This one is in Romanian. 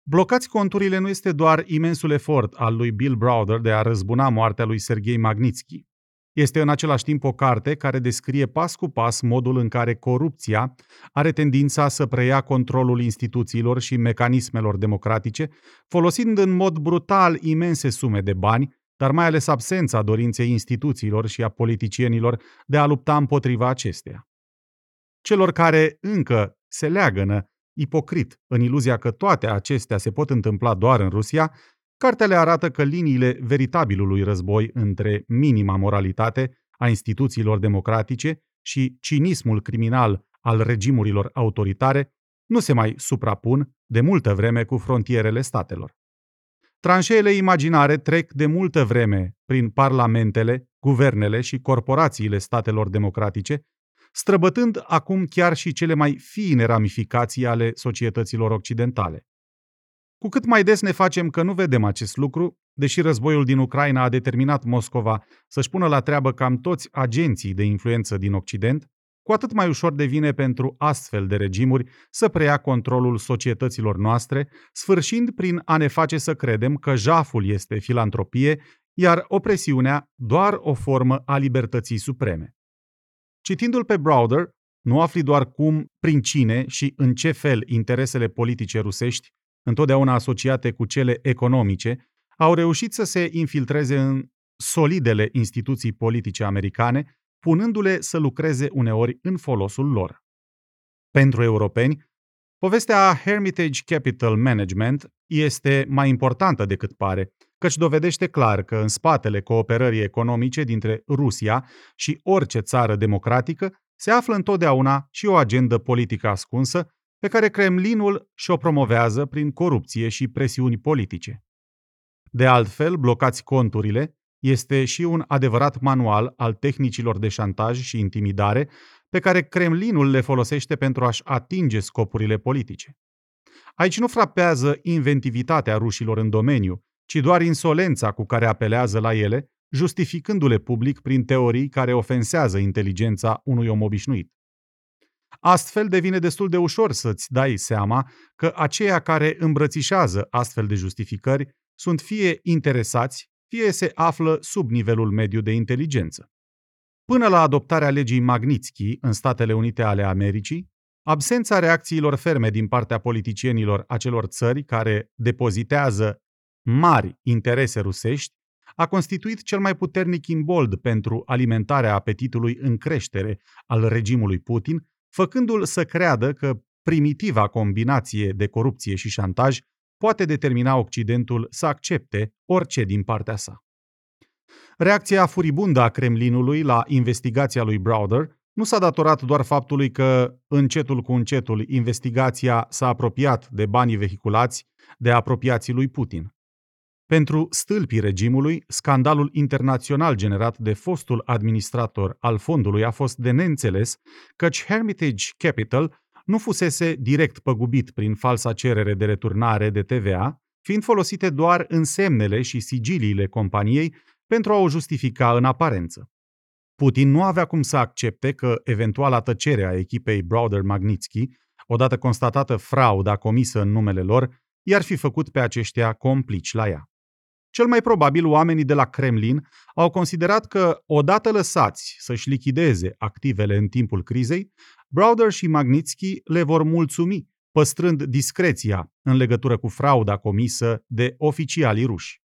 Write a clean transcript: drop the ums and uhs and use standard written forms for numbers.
Blocați conturile nu este doar imensul efort al lui Bill Browder de a răzbuna moartea lui Serghei Magnitsky. Este în același timp o carte care descrie pas cu pas modul în care corupția are tendința să preia controlul instituțiilor și mecanismelor democratice, folosind în mod brutal imense sume de bani, dar mai ales absența dorinței instituțiilor și a politicienilor de a lupta împotriva acesteia. Celor care încă se leagănă ipocrit în iluzia că toate acestea se pot întâmpla doar în Rusia, cartea le arată că liniile veritabilului război între minima moralitate a instituțiilor democratice și cinismul criminal al regimurilor autoritare nu se mai suprapun de multă vreme cu frontierele statelor. Tranșeele imaginare trec de multă vreme prin parlamentele, guvernele și corporațiile statelor democratice, străbătând acum chiar și cele mai fine ramificații ale societăților occidentale. Cu cât mai des ne facem că nu vedem acest lucru, deși războiul din Ucraina a determinat Moscova să-și pună la treabă cam toți agenții de influență din Occident, cu atât mai ușor devine pentru astfel de regimuri să preia controlul societăților noastre, sfârșind prin a ne face să credem că jaful este filantropie, iar opresiunea doar o formă a libertății supreme. Citindu-l pe Browder, nu afli doar cum, prin cine și în ce fel interesele politice rusești, întotdeauna asociate cu cele economice, au reușit să se infiltreze în solidele instituții politice americane, punându-le să lucreze uneori în folosul lor. Pentru europeni, povestea Hermitage Capital Management este mai importantă decât pare, căci dovedește clar că în spatele cooperării economice dintre Rusia și orice țară democratică se află întotdeauna și o agendă politică ascunsă pe care Kremlinul și-o promovează prin corupție și presiuni politice. De altfel, Blocați conturile este și un adevărat manual al tehnicilor de șantaj și intimidare pe care Kremlinul le folosește pentru a-și atinge scopurile politice. Aici nu frapează inventivitatea rușilor în domeniu, ci doar insolența cu care apelează la ele, justificându-le public prin teorii care ofensează inteligența unui om obișnuit. Astfel devine destul de ușor să-ți dai seama că aceia care îmbrățișează astfel de justificări sunt fie interesați, fie se află sub nivelul mediu de inteligență. Până la adoptarea legii Magnitsky în Statele Unite ale Americii, absența reacțiilor ferme din partea politicienilor acelor țări care depozitează mari interese rusești a constituit cel mai puternic imbold pentru alimentarea apetitului în creștere al regimului Putin, făcându-l să creadă că primitiva combinație de corupție și șantaj poate determina Occidentul să accepte orice din partea sa. Reacția furibundă a Kremlinului la investigația lui Browder nu s-a datorat doar faptului că, încetul cu încetul, investigația s-a apropiat de banii vehiculați de apropiații lui Putin. Pentru stâlpii regimului, scandalul internațional generat de fostul administrator al fondului a fost de neînțeles, căci Hermitage Capital nu fusese direct păgubit prin falsa cerere de returnare de TVA, fiind folosite doar însemnele și sigiliile companiei pentru a o justifica în aparență. Putin nu avea cum să accepte că eventuala tăcere a echipei Browder-Magnitsky, odată constatată frauda comisă în numele lor, i-ar fi făcut pe aceștia complici la ea. Cel mai probabil, oamenii de la Kremlin au considerat că, odată lăsați să-și lichideze activele în timpul crizei, Browder și Magnitsky le vor mulțumi, păstrând discreția în legătură cu frauda comisă de oficialii ruși.